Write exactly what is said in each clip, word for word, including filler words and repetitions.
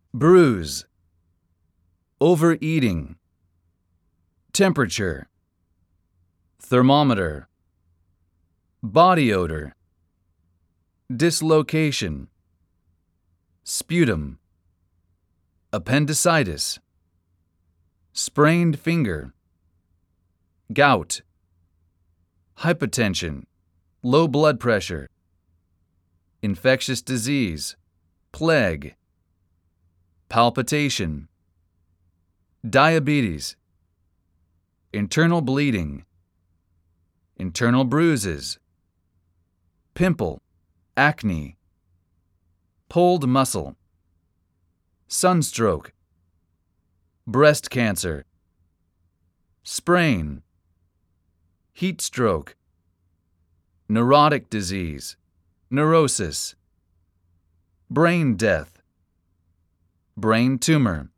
bruise, overeating, temperature, thermometer, body odor, dislocation, sputum, appendicitis, sprained finger, gout, hypotension, low blood pressure, infectious disease, plague, palpitation, diabetes, internal bleeding, internal bruises, pimple, acne, pulled muscle, sunstroke, breast cancer, sprain, heat stroke, neurotic disease, neurosis, brain death, brain tumor,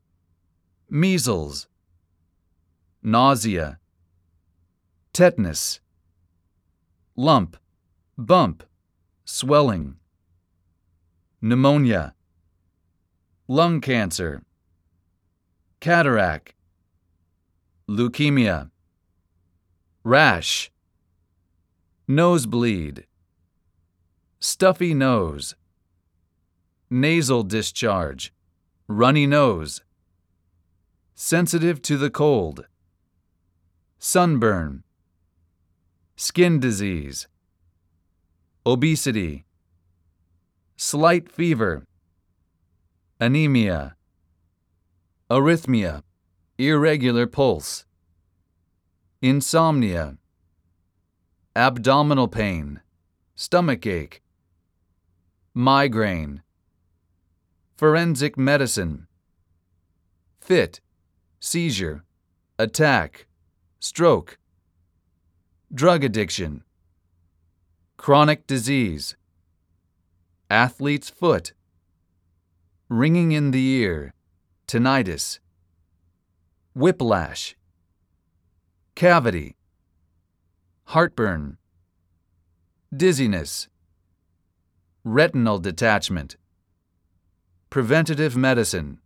measles, nausea, tetanus, lump, bump, swelling, pneumonia, lung cancer, cataract, leukemia, rash, nosebleed, stuffy nose, nasal discharge, runny nose, sensitive to the cold, sunburn, skin disease, obesity, slight fever, anemia, arrhythmia, irregular pulse, insomnia, abdominal pain, stomach ache, migraine, forensic medicine, fit, seizure, attack, stroke, drug addiction, chronic disease, athlete's foot, ringing in the ear, tinnitus, whiplash, cavity, heartburn, dizziness, retinal detachment, preventative medicine,